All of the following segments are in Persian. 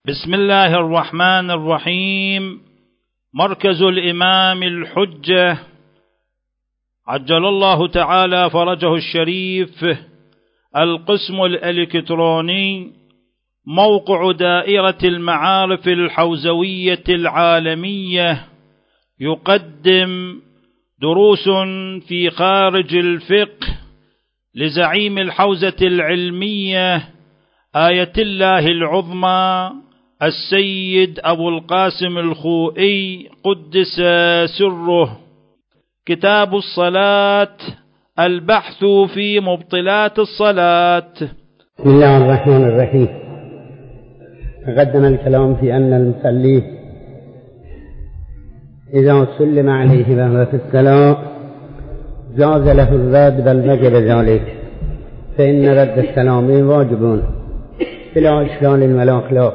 بسم الله الرحمن الرحيم. مركز الإمام الحجة عجل الله تعالى فرجه الشريف، القسم الإلكتروني، موقع دائرة المعارف الحوزوية العالمية، يقدم دروس في خارج الفقه لزعيم الحوزة العلمية آية الله العظمى السيد أبو القاسم الخوئي قدس سره. كتاب الصلاة، البحث في مبطلات الصلاة. بسم الله الرحمن الرحيم. تقدم الكلام في أن المصلي إذا سلم عليه وهو في الصلاة جاز له الرد بل وجب ذلك، فإن رد السلام واجب بلا إشكال ولا خلاف،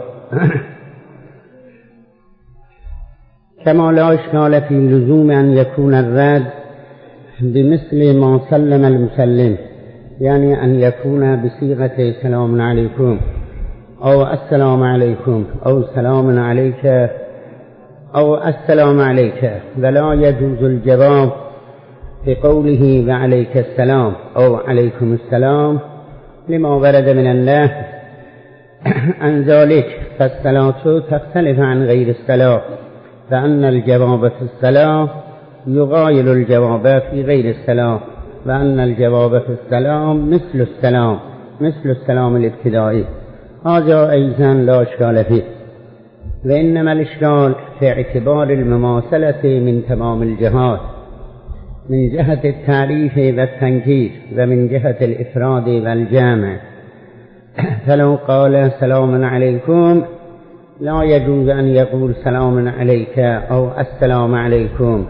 كما لا إشكال في لزوم أن يكون الرد بمثل ما سلم المسلم، يعني أن يكون بصيغة سلام عليكم أو السلام عليكم أو سلام عليك أو السلام عليك، ولا يجوز الجواب بقوله وعليك السلام أو عليكم السلام لما ورد من الله عن ذلك، فالصلاة تختلف عن غير الصلاة، فأن الجواب في الصلاة يغاير الجواب في غير الصلاة، وأن الجواب في السلام مثل السلام الابتدائي. هذا أيضا لا إشكال فيه، وإنما الإشكال في اعتبار المماثلة من تمام الجهات، من جهة التعريف والتنكير ومن جهة الإفراد والجامع. فلو قال سلام عليكم لا يجوز أن يقول سلام عليك أو السلام عليكم.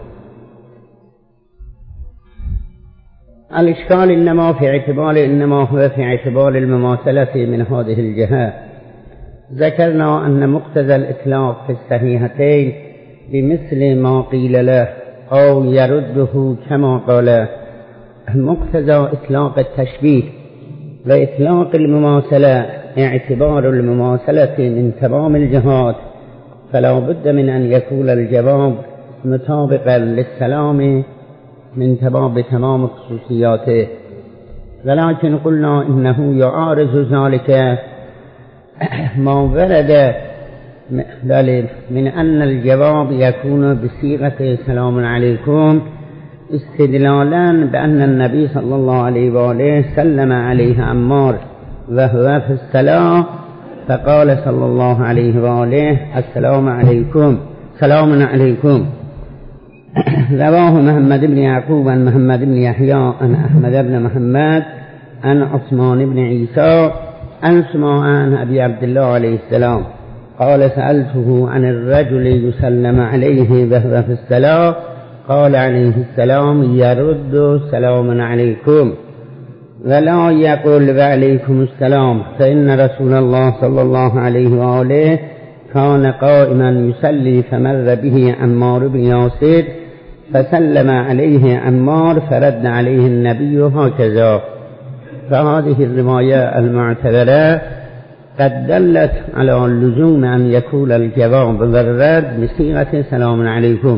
الإشكال إنما هو في اعتبار المماثلة من هذه الجهة. ذكرنا أن مقتضى الإطلاق في الصحيحتين بمثل ما قيل له أو يرده كما قال، مقتضى إطلاق التشبيه وإطلاق المماثلة اعتبار المماثلة من تمام الجهات، فلا بد من أن يكون الجواب مطابقا للسلام من تمام خصوصياته، ولكن قلنا إنه يعارض ذلك ما ورد من أن الجواب يكون بصيغة سلام عليكم، استدلالا بأن النبي صلى الله عليه وآله سلم عليه عمار وهو في الصلاة، فقال صلى الله عليه وآله السلام عليكم سلام عليكم. رواه محمد بن يعقوب عن محمد بن يحيى عن أحمد بن محمد عن عثمان بن عيسى عن سماع عن أبي عبد الله عليه السلام قال سألته عن الرجل يسلم عليه وهو في الصلاة، قال عليه السلام يرد سلام عليكم ولا يقول وعليكم السلام، فإن رسول الله صلى الله عليه وآله كان قائما يصلي فمر به عمار بن ياسر فسلم عليه عمار فرد عليه النبي هكذا. فهذه الرواية المعتبرة قد دلت على اللزوم أن يكون الجواب والرد بصيغة سلام عليكم.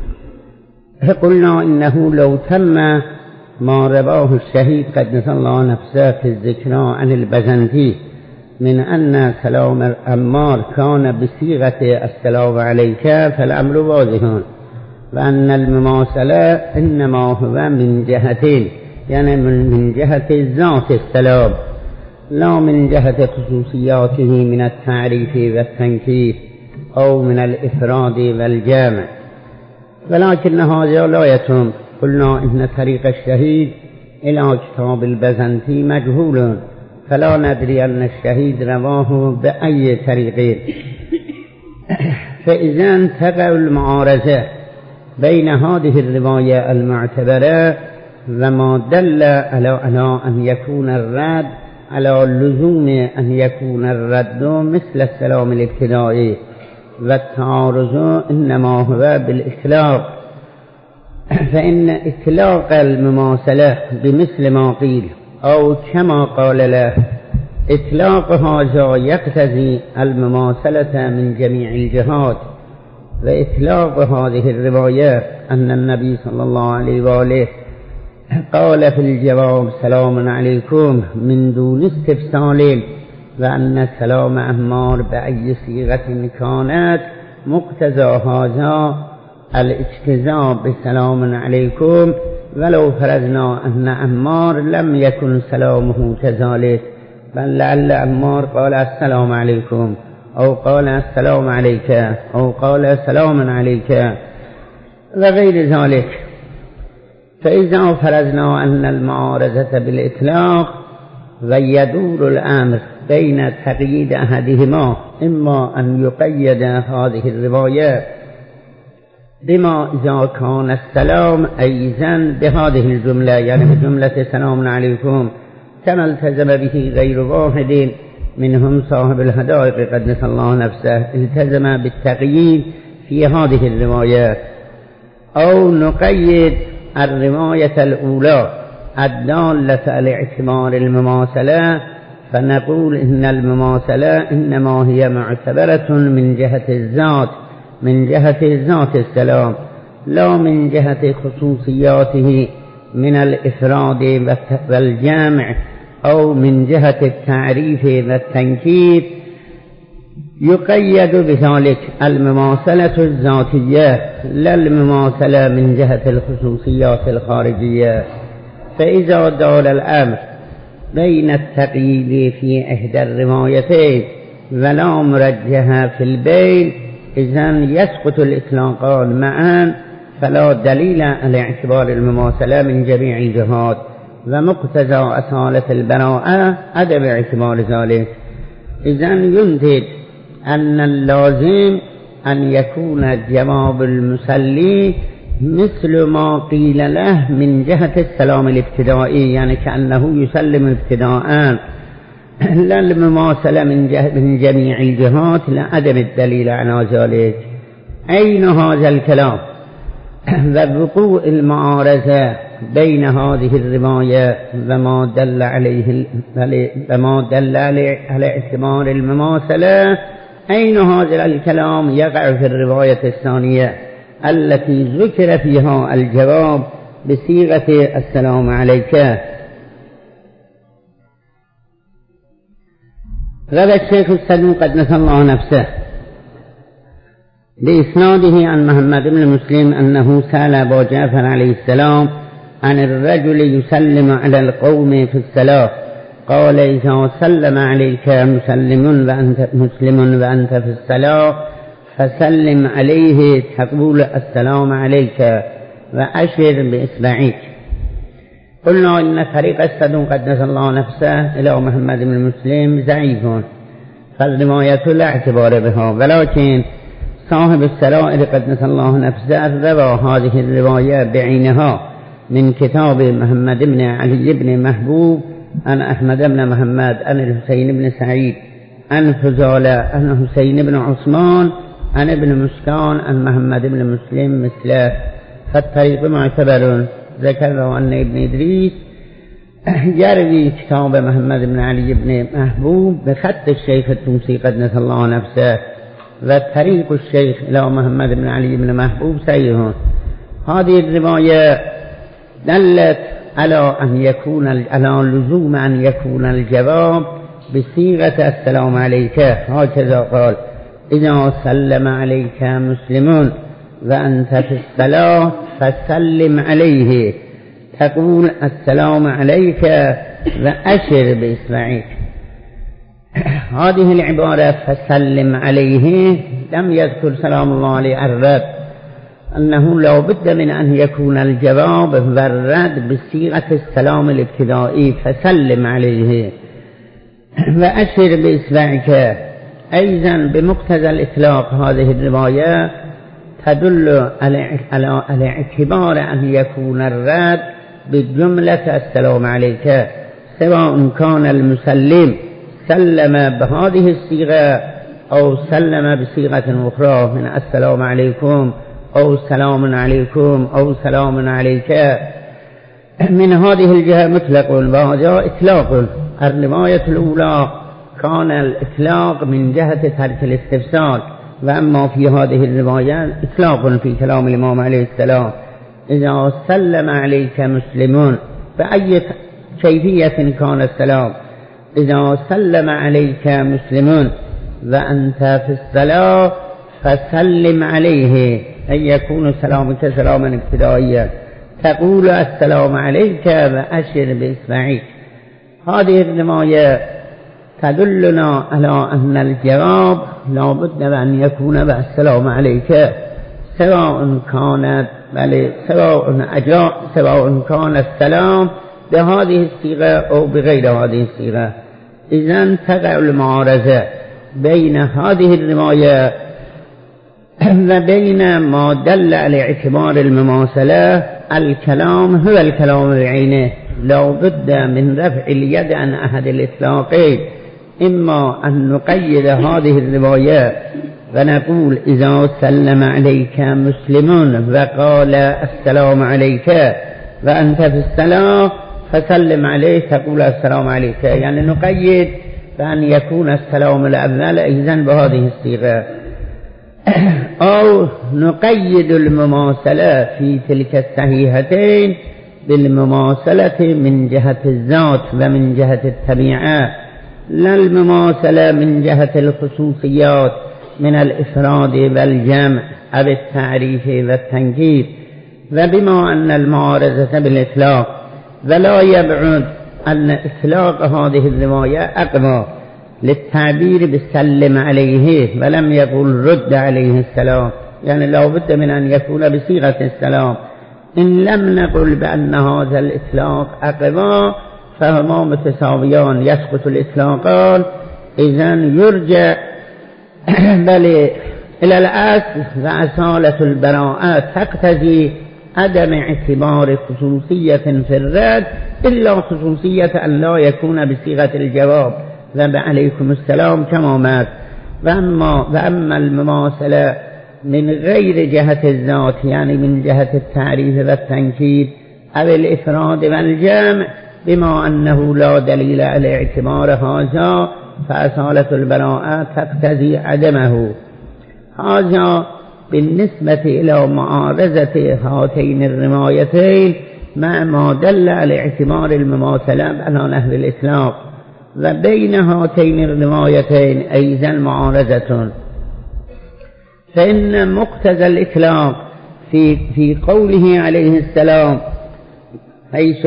قلنا إنه لو تم ما رواه الشهيد قدس الله نفسه في الذكرى عن البزنطي من أن سلام عمار كان بصيغة السلام عليك فالأمر واضح، وأن المماثلة إنما هو من جهتين، يعني من جهة ذات السلام لا من جهة خصوصياته من التعريف والتنكير أو من الإفراد والجامع، ولكن هذا لا يتم. قلنا إن طريق الشهيد إلى كتاب البزنطي مجهول، فلا ندري أن الشهيد رواه بأي طريق، فإذا تقع المعارضة بين هذه الرواية المعتبرة وما دل على أن يكون الرد على اللزوم أن يكون الرد مثل السلام الابتدائي، والتعارض إنما هو بالإطلاق، فإن إطلاق المماثلة بمثل ما قيل أو كما قال له إطلاق هذا يقتضي المماثلة من جميع الجهات، وإطلاق هذه الرواية أن النبي صلى الله عليه وآله قال في الجواب سلام عليكم من دون استفسال، وأن سلام عمار بأي صيغة كانت مقتضى هذا الاجتزاء بسلام عليكم، ولو فرضنا أن عمار لم يكن سلامه كذلك، بل لعل عمار قال السلام عليكم أو قال السلام عليك أو قال سلام عليك وغير ذلك. فإذا فرضنا أن المعارضة بالإطلاق ويدور الأمر بين تقييد أحدهما، إما أن يقيد هذه الرواية بما إذا كان السلام أيضا بهذه الجملة، يعني بجملة سلام عليكم، كما التزم به غير واحد منهم صاحب الحدائق قدس الله نفسه، التزم بالتقييد في هذه الروايات. أو نقيد الرواية الأولى الدالة على اعتبار المماثلة، فنقول إن المماثلة إنما هي معتبرة من جهة الذات، من جهة ذات السلام، لا من جهة خصوصياته من الإفراد والجمع، أو من جهة التعريف والتنكير. يقيد بذلك المماثلة الذاتية لا المماثلة من جهة الخصوصيات الخارجية. فإذا دار الأمر بين التقييد في إحدى الروايتين ولا مرجح في البين، إذن يسقط الإطلاقان معا، فلا دليل على اعتبار المماثلة من جميع الجهات، ومقتضى أصالة البراءة عدم اعتبار ذلك. إذن ينتج أن اللازم أن يكون جواب المسلي مثل ما قيل له من جهة السلام الابتدائي، يعني كأنه يسلم ابتداءً، لا المماثلة من جميع الجهات، لعدم الدليل على ذلك. أين هذا الكلام؟ ووقوع المعارضة بين هذه الرواية وما دل على اعتبار المماثلة، أين هذا الكلام يقع في الرواية الثانية التي ذكر فيها الجواب بصيغة السلام عليك. روى الشيخ الصدوق قدس الله نفسه بإسناده عن محمد بن مسلم أنه سأل أبا جعفر عليه السلام عن الرجل يسلم على القوم في الصلاة، قال إذا سلم عليك مسلم وأنت في الصلاة فسلم عليه، تقول السلام عليك وأشر بإصبعك. قلنا إن طريق الصدوق قدس الله نفسه إلى محمد بن مسلم ضعيف، فالرواية لا اعتبار بها، ولكن صاحب السرائر قدس الله نفسه روى هذه الرواية بعينها من كتاب محمد بن علي بن محبوب عن أحمد بن محمد عن الحسين بن سعيد عن فضالة عن حسين بن عثمان عن ابن مسكان عن محمد بن مسلم مثله، فالطريق معتبر. ذكر أن ابن إدريس يروي كتاب محمد بن علي بن محبوب بخط الشيخ الطوسي قدس الله نفسه، وطريق الشيخ إلى محمد بن علي بن محبوب صحيح. هذه الرواية دلت على لزوم أن يكون الجواب بصيغة السلام عليك، هكذا قال إذا سلم عليك مسلمون وأنت في الصلاة فسلم عليه، تقول السلام عليك وأشر بإصبعك. هذه العبارة فسلم عليه لم يذكر سلام الله عليه الرد، أنه لا بد من أن يكون الجواب والرد بصيغة السلام الابتدائي فسلم عليه وأشر بإصبعك. أيضا بمقتضى الإطلاق هذه الرواية تدل على اعتبار أن يكون الرد بالجملة السلام عليك، سواء كان المسلم سلم بهذه الصيغة أو سلم بصيغة أخرى من السلام عليكم أو سلام عليكم أو سلام عليك. من هذه الجهة مطلق وهذا إطلاق. الرواية الأولى كان الإطلاق من جهة ترك الاستفسار، وأما في هذه الرواية إطلاق في كلام الإمام عليه السلام: إذا سلم عليك مسلمون، بأي كيفية كان السلام، إذا سلم عليك مسلمون وأنت في الصلاة فسلم عليه، أن يكون سلامك سلاما ابتدائيا، تقول السلام عليك وأشر بإصبعك. هذه الرواية تدلنا على أن الجواب لا بد أن يكون بالسلام عليك، سواء كان السلام بهذه الصيغة أو بغير هذه الصيغة. إذن تقع المعارضة بين هذه الرواية وبين ما دل على اعتبار المماثلة. الكلام هو الكلام بعينه، لا بد من رفع اليد عن أحد الإطلاقين، إما أن نقيد هذه الرواية ونقول: إذا سلم عليك مسلمون وقال السلام عليك وأنت في الصلاة فسلم عليه، تقول السلام عليك، يعني نقيد بأن يكون السلام الأول إذن بهذه الصيغة، أو نقيد المماثلة في تلك الصحيحتين بالمماثلة من جهة الذات ومن جهة الطبيعة، لا المماثلة من جهة الخصوصيات من الإفراد والجمع أو التعريف والتنكير. وبما أن المعارضة بالإطلاق، ولا يبعد أن إطلاق هذه الرواية أقوى للتعبير بالسلم عليه ولم يقل رد عليه السلام، يعني لا بد من أن يكون بصيغة السلام. إن لم نقل بأن هذا الإطلاق أقوى فهما متساويان، يسقط الإطلاقان، إذن يرجع بل إلى الأصل، وأصالة البراءة تقتضي عدم اعتبار خصوصية في الرد إلا خصوصية أن لا يكون بصيغة الجواب وعليكم السلام كما مات. وأما المماثلة من غير جهة الذات، يعني من جهة التعريف والتنكير أو الإفراد والجمع، بما أنه لا دليل على اعتبار هذا فأصالة البراءة تقتضي عدمه. هذا بالنسبة إلى معارضة هاتين الروايتين مع ما دل على اعتبار المماثلة على نحو الإطلاق. وبين هاتين الروايتين أيضا معارضة، فإن مقتضى الإطلاق في قوله عليه السلام حيث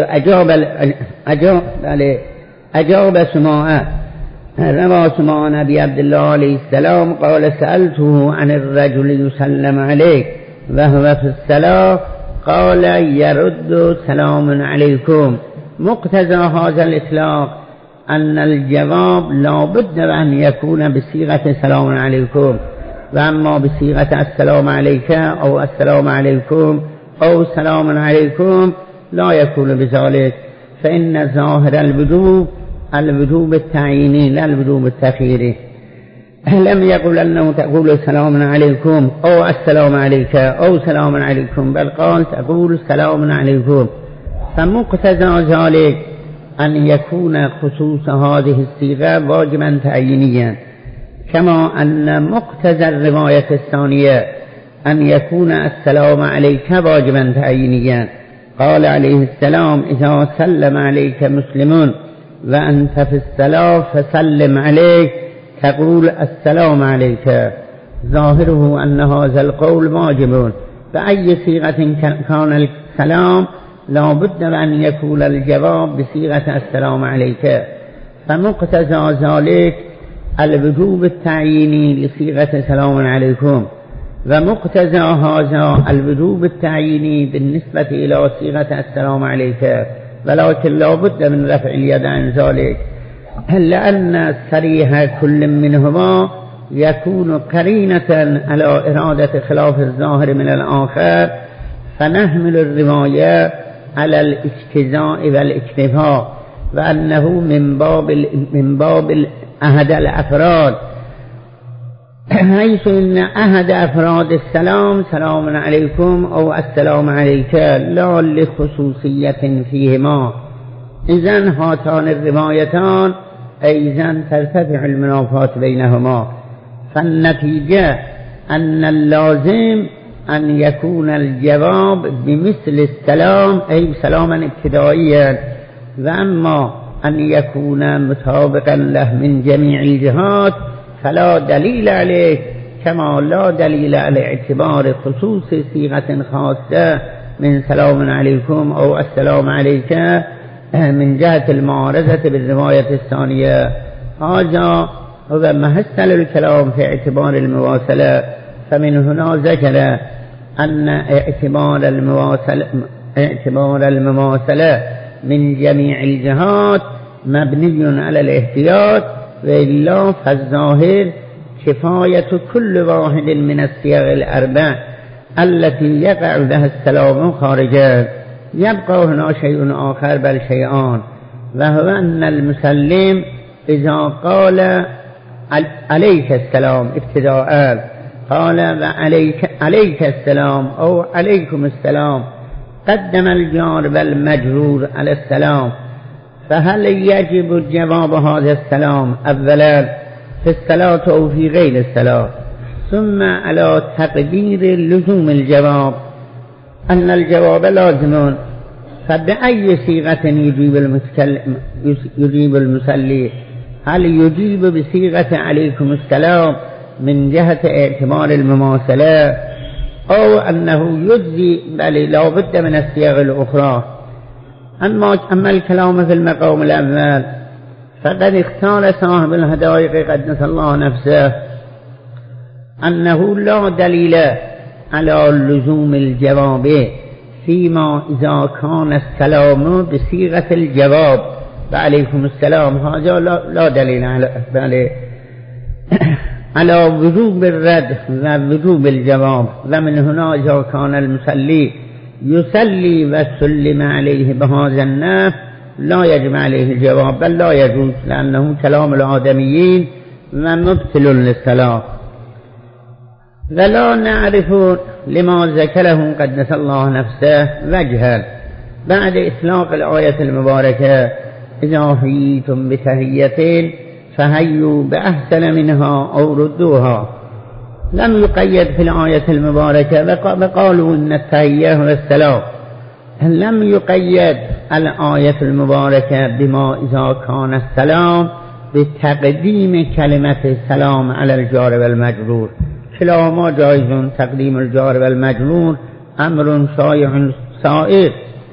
أجاب سماعة، روى سماعة أبي عبد الله عليه السلام قال: سألته عن الرجل يسلم عليه وهو في الصلاة قال: يرد سلام عليكم. مقتضى هذا الإطلاق أن الجواب لا بد أن يكون بصيغة سلام عليكم، وأما بصيغة السلام عليك أو السلام عليكم أو سلام عليكم لا يكون بذلك، فإن ظاهر الوجوب التعييني لا الوجوب التخييري. لم يقل أنه تقول سلام عليكم أو السلام عليك أو سلام عليكم، بل قال تقول سلام عليكم. فمقتضى ذلك أن يكون خصوص هذه الصيغة واجبا تعيينيا، كما أن مقتضى الرواية الثانية أن يكون السلام عليك واجبا تعيينيا. قال عليه السلام: إذا سلم عليك مسلمون وأنت في الصلاة فسلم عليك، تقول السلام عليك. ظاهره أن هذا القول واجب، بأي صيغة كان السلام لا بد أن يكون الجواب بصيغة السلام عليك. فمقتضى ذلك الوجوب التعييني لصيغة السلام عليكم، ومقتضى هذا الوجوب التعييني بالنسبة إلى صيغة السلام عليك، ولكن لا بد من رفع اليد عن ذلك، لأن صريح كل منهما يكون قرينة على إرادة خلاف الظاهر من الآخر، فنحمل الرواية على الاجتزاء والاكتفاء، وأنه من باب أحد الأفراد، حيث إن أحد أفراد السلام سلام عليكم أو السلام عليك لا لخصوصية فيهما. إذن هاتان الروايتان أيضا ترتفع المنافات بينهما. فالنتيجة أن اللازم أن يكون الجواب بمثل السلام أي سلاما ابتدائيا، وأما أن يكون مطابقا له من جميع الجهات فلا دليل عليه، كما لا دليل على اعتبار خصوص صيغة خاصة من سلام عليكم أو السلام عليك من جهة المعارضة بالرواية الثانية. هذا هو محصل الكلام في اعتبار المواصلة. فمن هنا ذكر أن اعتبار المواصلة من جميع الجهات مبني على الاحتياط، وإلا فالظاهر كفاية كل واحد من الصيغ الأربع التي يقع بها السلام خارجا. يبقى هنا شيء آخر بل شيئان، وهو أن المسلم إذا قال عليك السلام ابتداء قال عليك السلام أو عليكم السلام، قدم الجار والمجرور على السلام، فهل يجب جواب هذا السلام أولا في الصلاة أو في غير الصلاة؟ ثم على تقدير لزوم الجواب أن الجواب لازم، فبأي صيغة يجيب المصلي؟ هل يجيب بصيغة عليكم السلام من جهة اعتبار المماثلة، أو أنه يجزي بل لا بد من الصيغ الأخرى؟ أما الكلام في المقام الأول فقد اختار صاحب الهدايق قدس الله نفسه أنه لا دليل على لزوم الجواب فيما إذا كان السلام بصيغة الجواب وعليكم السلام، هذا لا دليل على وجوب الرد ووجوب الجواب. ومن هنا إذا كان المصلي يصلي وسلم عليه بهذا النحو لا يجب عليه الجواب، بل لا يجوز، لأنه كلام الآدميين ومبطل للصلاة. ولا نعرف لما ذكره قدس الله نفسه وجها بعد إطلاق الآية المباركة إذا حييتم بتحية فهيوا بأحسن منها أو ردوها. لم يقيد في الآية المباركة وقالوا إن التحية هو السلام، لم يقيد الآية المباركة بما إذا كان السلام بتقديم كلمة السلام على الجار والمجرور. كلاهما جائز، تقديم الجار والمجرور أمر شائع سائر.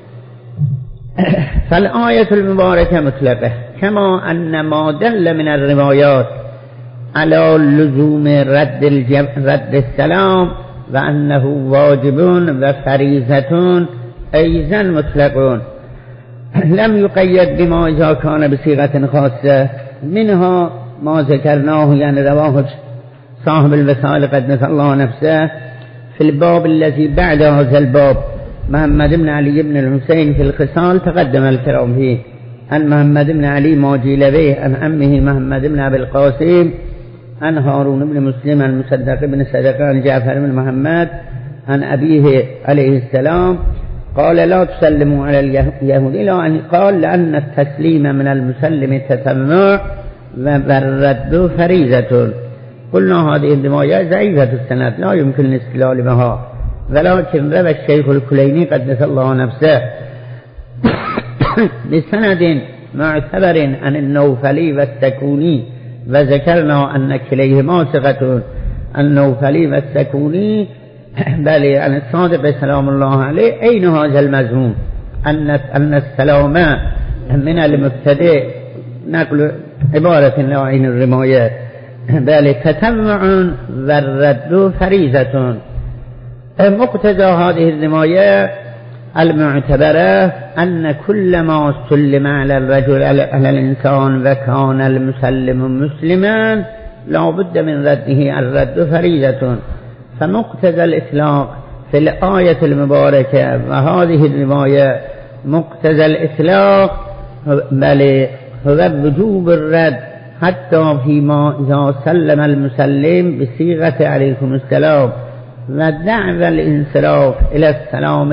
فالآية المباركة مطلقة، كما أن ما دل من الروايات على لزوم رد السلام وأنه واجب وفريضة أيضا مطلقون، لم يقيد بما إذا كان بصيغة خاصة. منها ما ذكرناه يعني رواه صاحب الوسائل قدس الله نفسه في الباب الذي بعد هذا الباب محمد بن علي بن الحسين في الخصال، تقدم الكلام فيه عن محمد بن علي ما جيل به عن أمه محمد بن أبي القاسم عن هارون بن مسلم عن مصدق بن صدق عن جعفر بن محمد عن أبيه عليه السلام قال لا تسلموا على اليهود، إلى أن قال لأن التسليم من المسلم تتمع والرد فريضة. قلنا هذه الرواية ضعيفة السند لا يمكن الاستدلال بها، ولكن روى الشيخ الكليني قدس الله نفسه بسند معتبر عن النوفلي والسكوني، وذكرنا أن كليهما ثقة، النوفلي والسكوني بل عن الصادق سلام الله عليه. أين هذا المزموم أن السلام من المبتدئ نقل عبارة لا عين الرمايات، بل تتمع والرد فريضة. مقتضى هذه الرماية المعتبرة أن كل ما سلم على الرجل على الإنسان وكان المسلم مسلما لا بد من رده، الرد فريضة. فمقتضى الإطلاق في الآية المباركة وهذه الرواية مقتضى الإطلاق بل هو وجوب الرد حتى فيما إذا سلم المسلم بصيغة عليكم السلام ودعوى الانصراف إلى السلام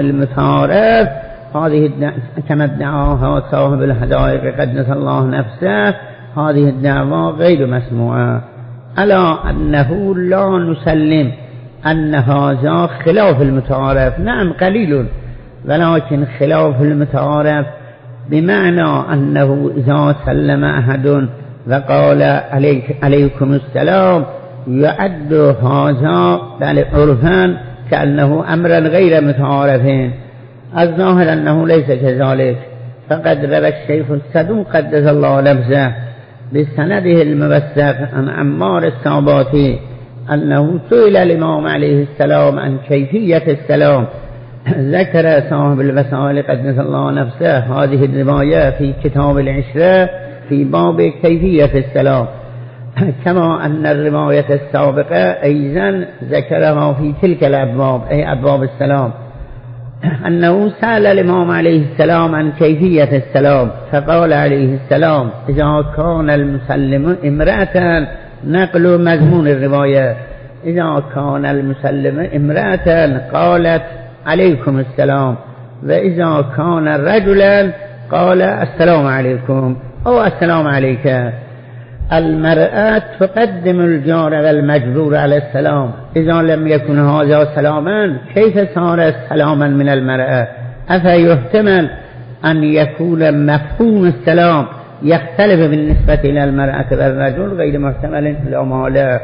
المتعارف. هذه كما ادعاها صاحب الهدايق قدس الله نفسه، هذه الدعوة غير مسموعة، ألا أنه لا نسلم أن هذا خلاف المتعارف. نعم قليل، ولكن خلاف المتعارف بمعنى أنه إذا سلم أحد وقال عليكم السلام يعد هذا عرفا كأنه أمرا غير متعارف. الظاهر أنه ليس كذلك، فقد روى الشيخ الصدوق قدس الله نفسه بسنده الموثق عن عمار الساباتي أنه سئل الإمام عليه السلام عن كيفية السلام، ذكر صاحب الوسائل قدس الله نفسه هذه الرواية في كتاب العشرة في باب كيفية السلام، كما أن الرواية السابقة أيضا ذكرها في تلك الأبواب، أي أبواب السلام، أنه سأل الإمام عليه السلام عن كيفية السلام فقال عليه السلام إذا كان المسلم امرأة، نقل مضمون الرواية، إذا كان المسلم امرأة قالت عليكم السلام، وإذا كان رجلا قال السلام عليكم أو السلام عليك. المرأة تقدم الجار والمجرور على السلام، إذا لم يكن هذا سلاما كيف صار سلاما من المرأة؟ أفيحتمل أن يكون مفهوم السلام يختلف بالنسبة إلى المرأة والرجل؟ غير محتمل لا محالة.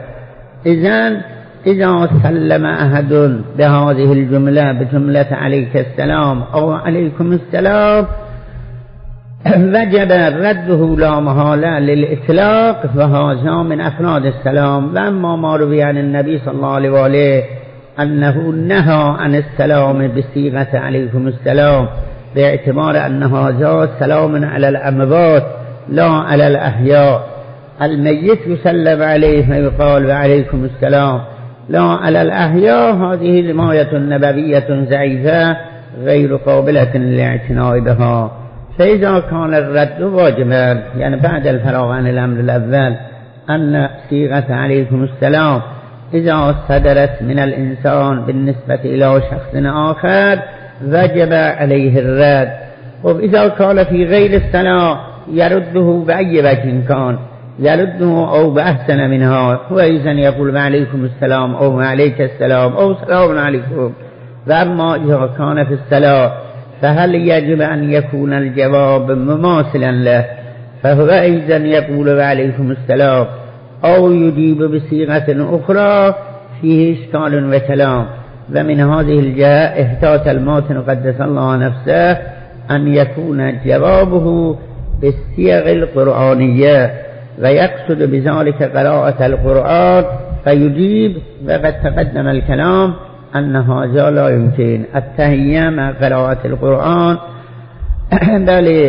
إذا سلم أحد بهذه الجملة بجملة عليك السلام أو عليكم السلام وجب رده لا محالة للإطلاق، وهذا من أفراد السلام. وأما ما روي عن النبي صلى الله عليه وآله أنه نهى عن السلام بصيغة عليكم السلام باعتبار أن هذا سلام على الأموات لا على الأحياء، الميت يسلم عليه ويقال وعليكم السلام، لا على الأحياء، هذه رواية نبوية ضعيفة غير قابلة للاعتناء بها. فإذا كان الرد واجبا، يعني بعد الفراغ عن الأمر الأول، أن صيغة عليكم السلام إذا صدرت من الإنسان بالنسبة إلى شخص آخر وجب عليه الرد، وإذا كان في غير السلام يرده بأي وجه كان، يرده أو بأحسن منها، وإذا يقول وعليكم السلام أو وعليك السلام أو سلام عليكم. وأما إذا كان في السلام فهل يجب أن يكون الجواب مماثلا له؟ فهو أيضا يقول وعليكم السلام أو يجيب بصيغة أخرى فيه إشكال وكلام. ومن هذه الجهة احتاط الماتن قدس الله نفسه أن يكون جوابه بالصيغ القرآنية ويقصد بذلك قراءة القرآن فيجيب. وقد تقدم الكلام أن هذا لا يمكن التهيئة مع قراءة القرآن، بل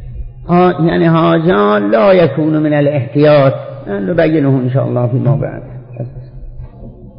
يعني هذا لا يكون من الاحتياط، نبينه إن شاء الله فيما بعد.